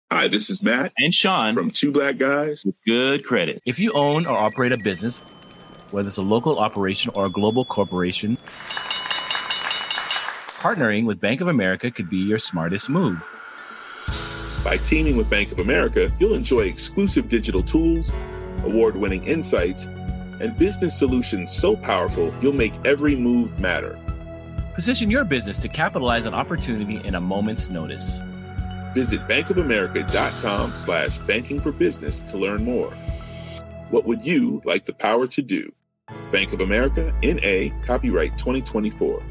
Hi, this is Matt and Sean from Two Black Guys with Good Credit. If you own or operate a business, whether it's a local operation or a global corporation, partnering with Bank of America could be your smartest move. By teaming with Bank of America, you'll enjoy exclusive digital tools, award-winning insights, and business solutions so powerful you'll make every move matter. Position your business to capitalize on opportunity in a moment's notice. Visit bankofamerica.com/banking for business to learn more. What would you like the power to do? Bank of America, N.A., copyright 2024.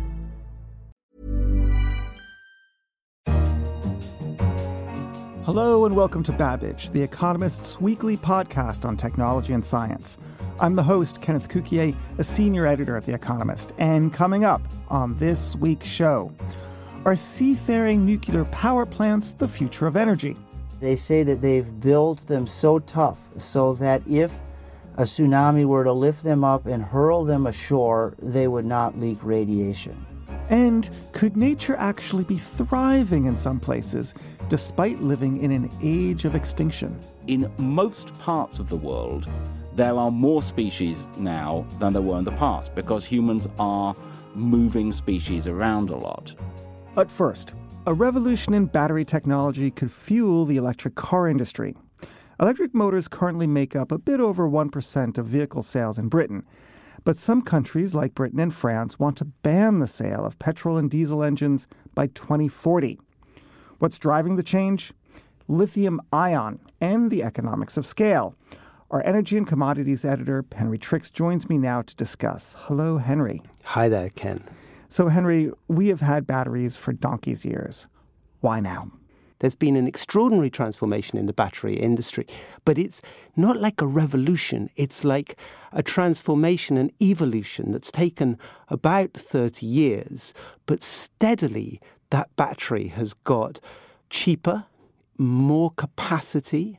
Hello and welcome to Babbage, The Economist's weekly podcast on technology and science. I'm the host, Kenneth Cukier, a senior editor at The Economist. And coming up on this week's show, are seafaring nuclear power plants the future of energy? They say that they've built them so tough so that if a tsunami were to lift them up and hurl them ashore, they would not leak radiation. And could nature actually be thriving in some places, despite living in an age of extinction? In most parts of the world, there are more species now than there were in the past, because humans are moving species around a lot. But first, a revolution in battery technology could fuel the electric car industry. Electric motors currently make up a bit over 1% of vehicle sales in Britain. But some countries, like Britain and France, want to ban the sale of petrol and diesel engines by 2040. What's driving the change? Lithium-ion and the economics of scale. Our energy and commodities editor, Henry Tricks, joins me now to discuss. Hello, Henry. Hi there, Ken. So, Henry, we have had batteries for donkey's years. Why now? There's been an extraordinary transformation in the battery industry, but it's not like a revolution. It's like a transformation, an evolution that's taken about 30 years, but steadily that battery has got cheaper, more capacity,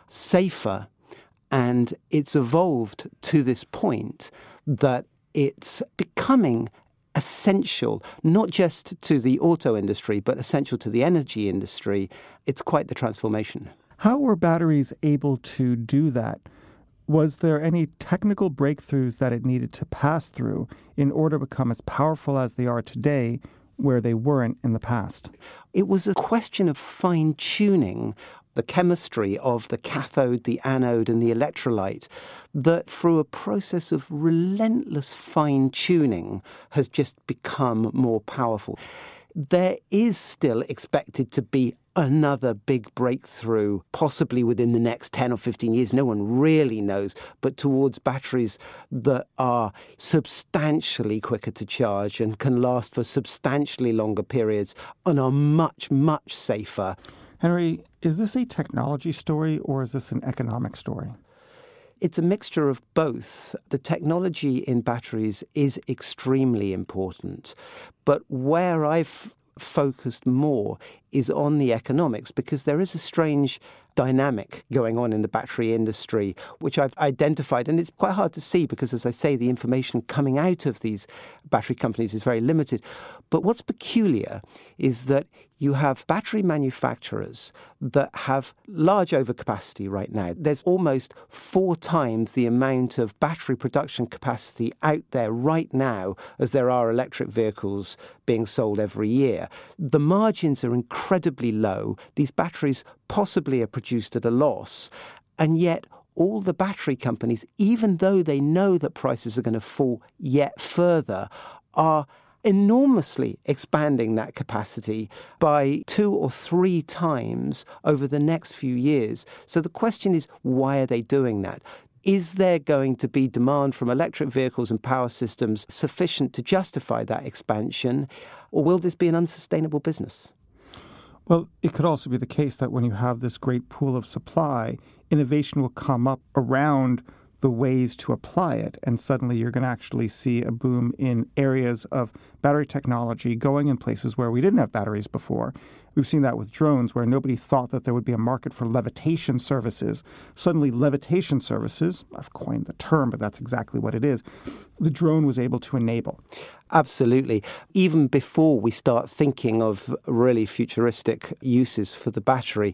safer, and it's evolved to this point that it's becoming essential, not just to the auto industry, but essential to the energy industry. It's quite the transformation. How were batteries able to do that? Was there any technical breakthroughs that it needed to pass through in order to become as powerful as they are today, where they weren't in the past? It was a question of fine-tuning the chemistry of the cathode, the anode, and the electrolyte that, through a process of relentless fine-tuning, has just become more powerful. There is still expected to be another big breakthrough, possibly within the next 10 or 15 years. No one really knows, but towards batteries that are substantially quicker to charge and can last for substantially longer periods and are much, much safer. Henry, is this a technology story or is this an economic story? It's a mixture of both. The technology in batteries is extremely important, but where I've focused more is on the economics, because there is a strange dynamic going on in the battery industry, which I've identified. And it's quite hard to see because, as I say, the information coming out of these battery companies is very limited. But what's peculiar is that you have battery manufacturers that have large overcapacity right now. There's almost 4 times the amount of battery production capacity out there right now as there are electric vehicles being sold every year. The margins are incredibly low. These batteries possibly are produced at a loss. And yet all the battery companies, even though they know that prices are going to fall yet further, are enormously expanding that capacity by 2 or 3 times over the next few years. So the question is, why are they doing that? Is there going to be demand from electric vehicles and power systems sufficient to justify that expansion, or will this be an unsustainable business? Well, it could also be the case that when you have this great pool of supply, innovation will come up around the ways to apply it. And suddenly you're going to actually see a boom in areas of battery technology going in places where we didn't have batteries before. We've seen that with drones, where nobody thought that there would be a market for levitation services. Suddenly levitation services, I've coined the term, but that's exactly what it is, the drone was able to enable. Absolutely. Even before we start thinking of really futuristic uses for the battery,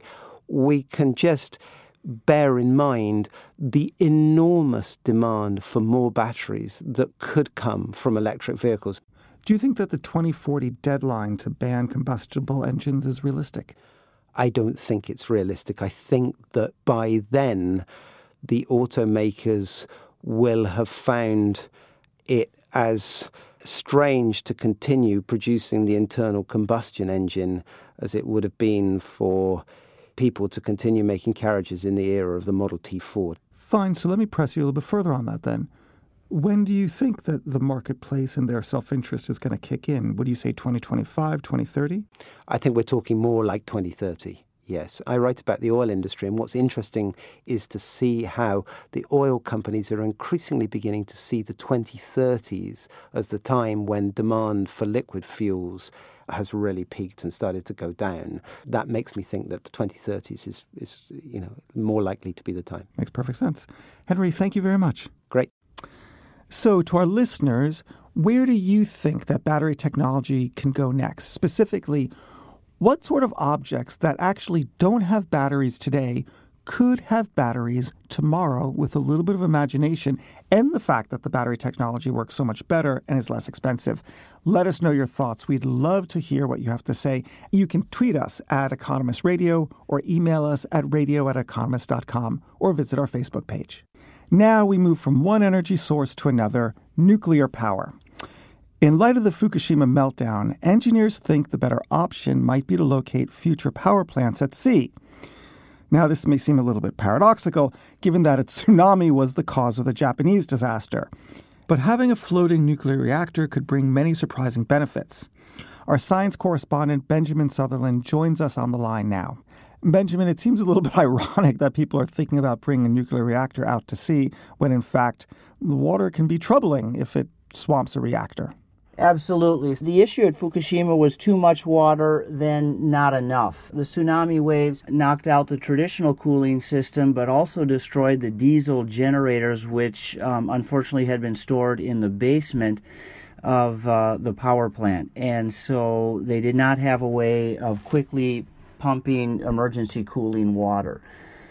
we can just bear in mind the enormous demand for more batteries that could come from electric vehicles. Do you think that the 2040 deadline to ban combustible engines is realistic? I don't think it's realistic. I think that by then, the automakers will have found it as strange to continue producing the internal combustion engine as it would have been for people to continue making carriages in the era of the Model T Ford. Fine, so let me press you a little bit further on that then. When do you think that the marketplace and their self-interest is going to kick in? Would you say 2025, 2030? I think we're talking more like 2030. Yes, I write about the oil industry, and what's interesting is to see how the oil companies are increasingly beginning to see the 2030s as the time when demand for liquid fuels has really peaked and started to go down. That makes me think that the 2030s is more likely to be the time. Makes perfect sense. Henry, thank you very much. Great. So to our listeners, where do you think that battery technology can go next? Specifically, what sort of objects that actually don't have batteries today could have batteries tomorrow with a little bit of imagination and the fact that the battery technology works so much better and is less expensive? Let us know your thoughts. We'd love to hear what you have to say. You can tweet us at Economist Radio or email us at radio@economist.com or visit our Facebook page. Now we move from one energy source to another, nuclear power. In light of the Fukushima meltdown, engineers think the better option might be to locate future power plants at sea. Now, this may seem a little bit paradoxical, given that a tsunami was the cause of the Japanese disaster. But having a floating nuclear reactor could bring many surprising benefits. Our science correspondent, Benjamin Sutherland, joins us on the line now. Benjamin, it seems a little bit ironic that people are thinking about bringing a nuclear reactor out to sea when, in fact, the water can be troubling if it swamps a reactor. Absolutely. The issue at Fukushima was too much water, then not enough. The tsunami waves knocked out the traditional cooling system, but also destroyed the diesel generators, which unfortunately had been stored in the basement of the power plant. And so they did not have a way of quickly pumping emergency cooling water.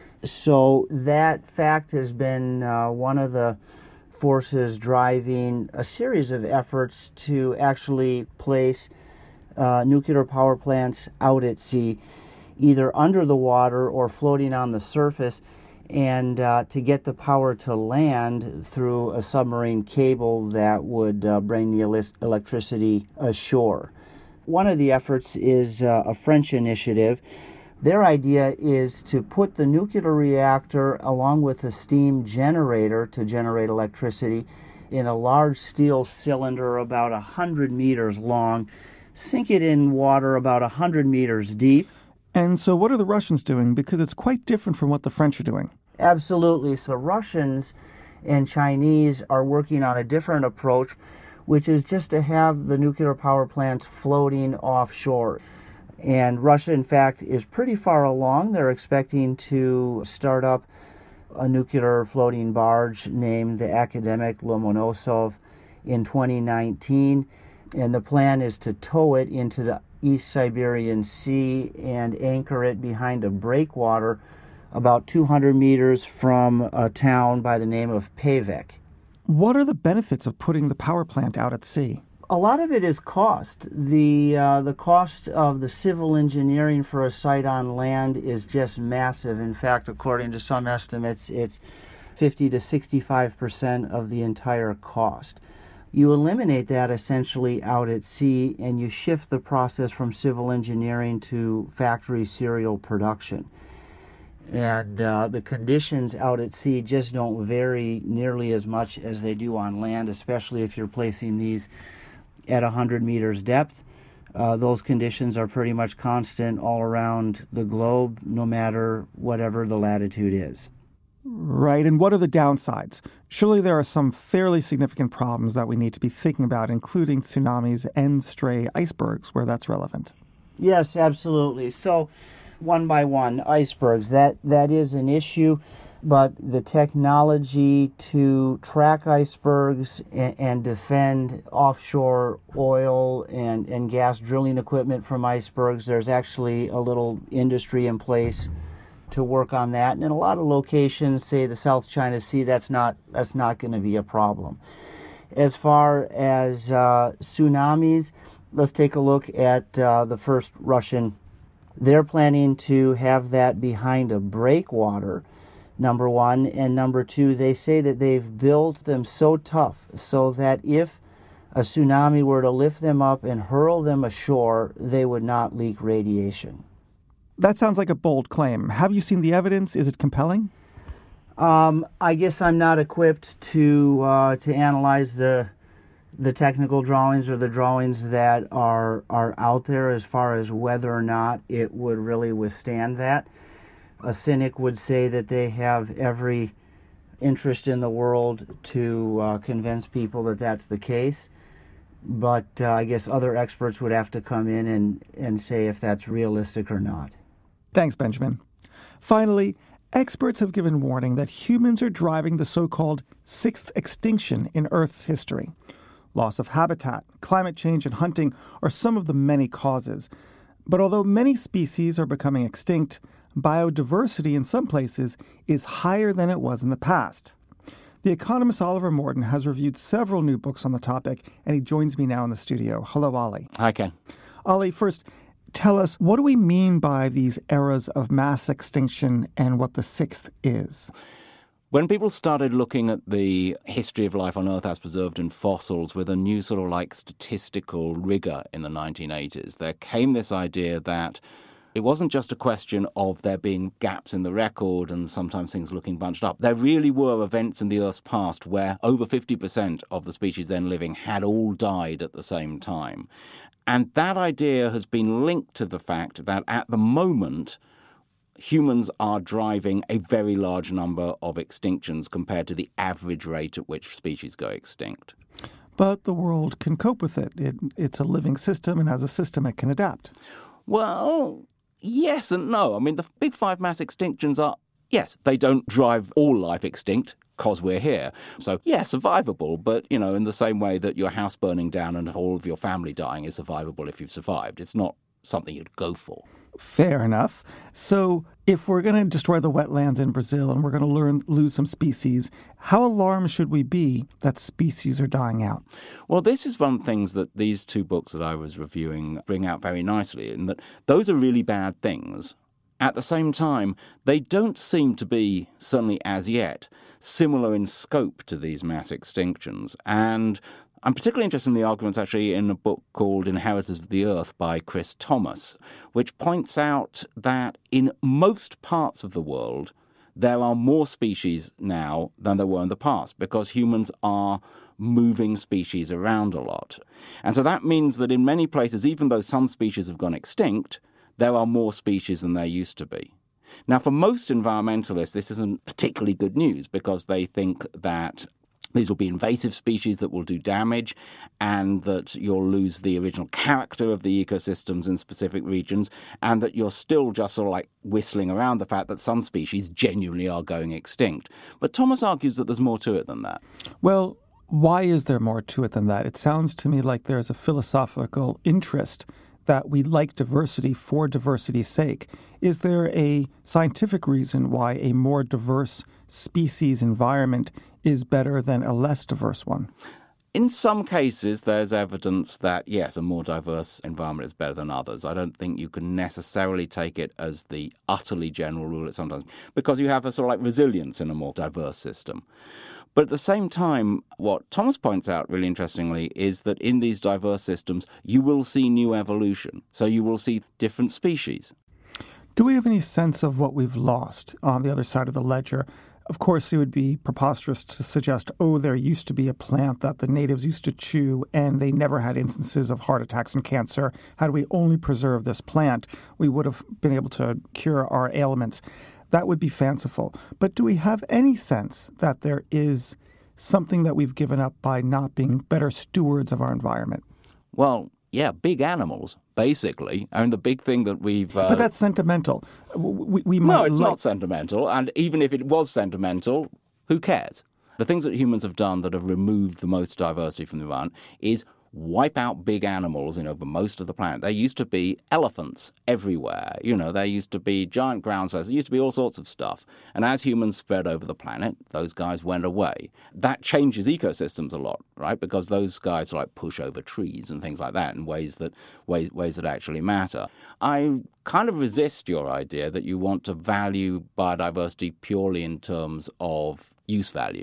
So that fact has been one of the forces driving a series of efforts to actually place nuclear power plants out at sea, either under the water or floating on the surface, and to get the power to land through a submarine cable that would bring the electricity ashore. One of the efforts is a French initiative. Their idea is to put the nuclear reactor along with a steam generator to generate electricity in a large steel cylinder about 100 meters long, sink it in water about 100 meters deep. And so what are the Russians doing? Because it's quite different from what the French are doing. Absolutely. So Russians and Chinese are working on a different approach, which is just to have the nuclear power plants floating offshore. And Russia, in fact, is pretty far along. They're expecting to start up a nuclear floating barge named the Academic Lomonosov in 2019. And the plan is to tow it into the East Siberian Sea and anchor it behind a breakwater about 200 meters from a town by the name of Pevek. What are the benefits of putting the power plant out at sea? A lot of it is cost. The cost of the civil engineering for a site on land is just massive. In fact, according to some estimates, it's 50 to 65% of the entire cost. You eliminate that essentially out at sea, and you shift the process from civil engineering to factory serial production. And the conditions out at sea just don't vary nearly as much as they do on land, especially if you're placing these at 100 meters depth. Those conditions are pretty much constant all around the globe, no matter whatever the latitude is. Right, and what are the downsides? Surely there are some fairly significant problems that we need to be thinking about, including tsunamis and stray icebergs, where that's relevant. Yes, absolutely. So, one by one, icebergs, that is an issue. But the technology to track icebergs and defend offshore oil and gas drilling equipment from icebergs, there's actually a little industry in place to work on that. And in a lot of locations, say the South China Sea, that's not going to be a problem. As far as tsunamis, let's take a look at the first Russian. They're planning to have that behind a breakwater, number one. And number two, they say that they've built them so tough so that if a tsunami were to lift them up and hurl them ashore, they would not leak radiation. That sounds like a bold claim. Have you seen the evidence? Is it compelling? I guess I'm not equipped to analyze the technical drawings or the drawings that are out there as far as whether or not it would really withstand that. A cynic would say that they have every interest in the world to convince people that that's the case. But I guess other experts would have to come in and say if that's realistic or not. Thanks, Benjamin. Finally, experts have given warning that humans are driving the so-called sixth extinction in Earth's history. Loss of habitat, climate change, and hunting are some of the many causes. But although many species are becoming extinct, biodiversity in some places is higher than it was in the past. The economist Oliver Morton has reviewed several new books on the topic, and he joins me now in the studio. Hello, Ollie. Hi, Ken. Ollie, first, tell us, what do we mean by these eras of mass extinction and what the sixth is? When people started looking at the history of life on Earth as preserved in fossils with a new sort of like statistical rigor in the 1980s, there came this idea that it wasn't just a question of there being gaps in the record and sometimes things looking bunched up. There really were events in the Earth's past where over 50% of the species then living had all died at the same time. And that idea has been linked to the fact that at the moment, humans are driving a very large number of extinctions compared to the average rate at which species go extinct. But the world can cope with it. It's a living system, and as a system, it can adapt. Well, yes and no. I mean, the big five mass extinctions are, yes, they don't drive all life extinct because we're here. So, yeah, survivable, but, in the same way that your house burning down and all of your family dying is survivable if you've survived. It's not something you'd go for. Fair enough. So if we're going to destroy the wetlands in Brazil and we're going to lose some species, how alarmed should we be that species are dying out? Well, this is one of the things that these two books that I was reviewing bring out very nicely, in that those are really bad things. At the same time, they don't seem to be, certainly as yet, similar in scope to these mass extinctions. And I'm particularly interested in the arguments actually in a book called Inheritors of the Earth by Chris Thomas, which points out that in most parts of the world, there are more species now than there were in the past because humans are moving species around a lot. And so that means that in many places, even though some species have gone extinct, there are more species than there used to be. Now, for most environmentalists, this isn't particularly good news because they think that these will be invasive species that will do damage and that you'll lose the original character of the ecosystems in specific regions and that you're still just sort of like whistling around the fact that some species genuinely are going extinct. But Thomas argues that there's more to it than that. Well, why is there more to it than that? It sounds to me like there's a philosophical interest that we like diversity for diversity's sake. Is there a scientific reason why a more diverse species environment is better than a less diverse one? In some cases, there's evidence that, yes, a more diverse environment is better than others. I don't think you can necessarily take it as the utterly general rule sometimes, because you have a sort of like resilience in a more diverse system. But at the same time, what Thomas points out really interestingly is that in these diverse systems, you will see new evolution. So you will see different species. Do we have any sense of what we've lost on the other side of the ledger? Of course, it would be preposterous to suggest, there used to be a plant that the natives used to chew and they never had instances of heart attacks and cancer. Had we only preserved this plant, we would have been able to cure our ailments. That would be fanciful. But do we have any sense that there is something that we've given up by not being better stewards of our environment? Well, yeah, big animals, basically. I mean, the big thing that we've... But that's sentimental. No, it's not sentimental. And even if it was sentimental, who cares? The things that humans have done that have removed the most diversity from the environment is wipe out big animals over most of the planet. There used to be elephants everywhere. There used to be giant ground snails. There used to be all sorts of stuff. And as humans spread over the planet, those guys went away. That changes ecosystems a lot, right? Because those guys push over trees and things like that in ways that actually matter. I kind of resist your idea that you want to value biodiversity purely in terms of use value.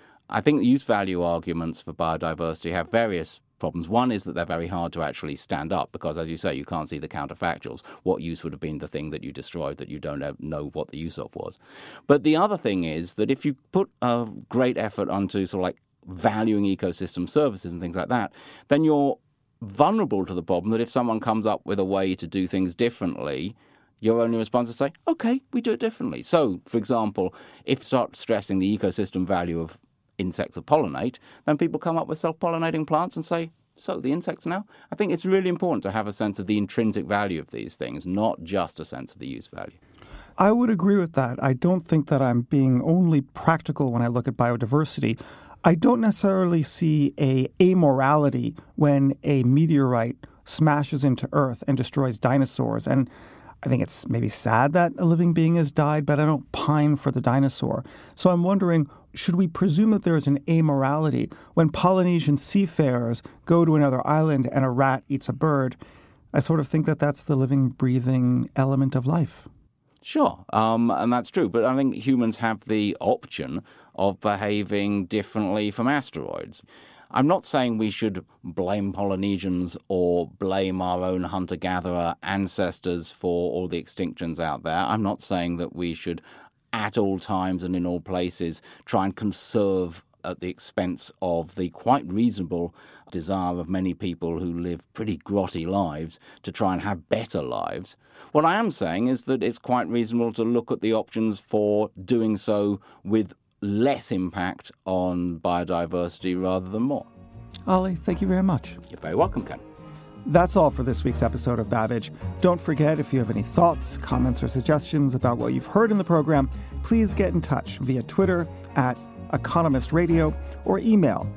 I think the use value arguments for biodiversity have various problems. One is that they're very hard to actually stand up because, as you say, you can't see the counterfactuals. What use would have been the thing that you destroyed that you don't know what the use of was? But the other thing is that if you put a great effort onto valuing ecosystem services and things like that, then you're vulnerable to the problem that if someone comes up with a way to do things differently, your only response is to say, okay, we do it differently. So, for example, if you start stressing the ecosystem value of insects that pollinate, then people come up with self-pollinating plants and say, so the insects now? I think it's really important to have a sense of the intrinsic value of these things, not just a sense of the use value. I would agree with that. I don't think that I'm being only practical when I look at biodiversity. I don't necessarily see a amorality when a meteorite smashes into Earth and destroys dinosaurs. And I think it's maybe sad that a living being has died, but I don't pine for the dinosaur. So I'm wondering, should we presume that there is an amorality when Polynesian seafarers go to another island and a rat eats a bird? I sort of think that that's the living, breathing element of life. Sure, and that's true. But I think humans have the option of behaving differently from asteroids. I'm not saying we should blame Polynesians or blame our own hunter-gatherer ancestors for all the extinctions out there. I'm not saying that we should, at all times and in all places, try and conserve at the expense of the quite reasonable desire of many people who live pretty grotty lives to try and have better lives. What I am saying is that it's quite reasonable to look at the options for doing so with less impact on biodiversity rather than more. Ollie, thank you very much. You're very welcome, Ken. That's all for this week's episode of Babbage. Don't forget, if you have any thoughts, comments, or suggestions about what you've heard in the program, please get in touch via Twitter at Economist Radio or email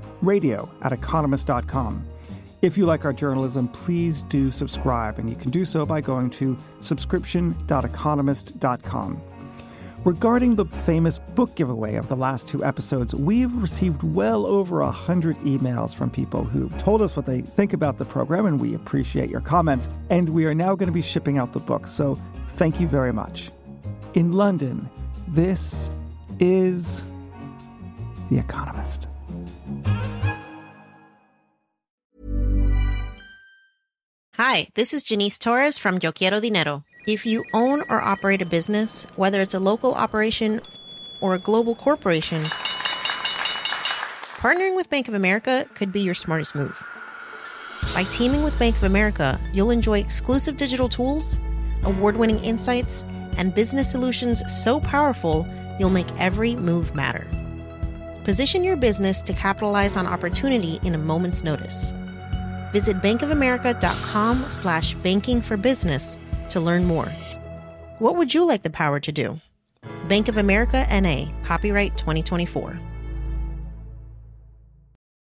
radio@economist.com. If you like our journalism, please do subscribe, and you can do so by going to subscription.economist.com. Regarding the famous book giveaway of the last two episodes, we've received well over 100 emails from people who told us what they think about the program, and we appreciate your comments. And we are now going to be shipping out the book, so thank you very much. In London, this is The Economist. Hi, this is Janice Torres from Yo Quiero Dinero. If you own or operate a business, whether it's a local operation or a global corporation, partnering with Bank of America could be your smartest move. By teaming with Bank of America, you'll enjoy exclusive digital tools, award-winning insights, and business solutions so powerful, you'll make every move matter. Position your business to capitalize on opportunity in a moment's notice. Visit bankofamerica.com/bankingforbusiness to learn more. What would you like the power to do? Bank of America, N.A., copyright 2024.